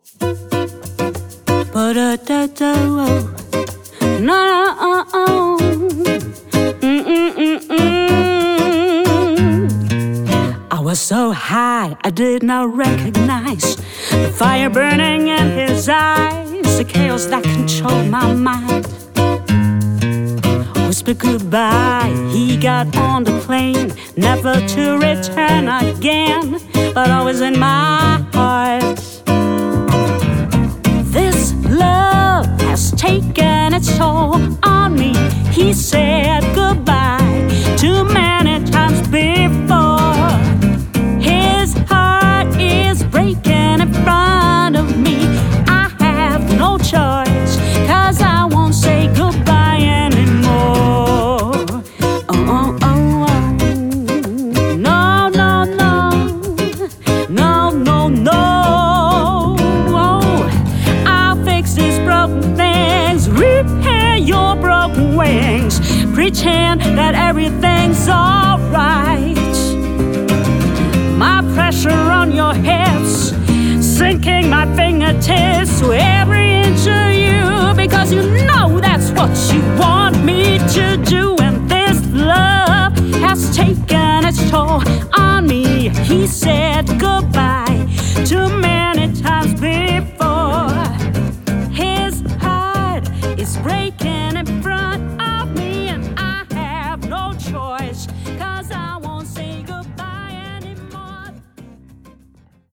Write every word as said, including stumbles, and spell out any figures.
Ba-da-da-da, oh. No, no, oh, mm-mm-mm-mm. I was so high, I did not recognize the fire burning in his eyes, the chaos that controlled my mind. Whispered goodbye, he got on the plane, never to return again, but always in my heart. This love has taken its toll on me. He said goodbye too many times before. His heart is breaking in front of me. I have no choice, 'cause I won't say goodbye anymore. Oh, oh, oh, oh. No, no, no. No, no, no. Repair your broken wings, pretend that everything's alright. My pressure on your hips, sinking my fingertips.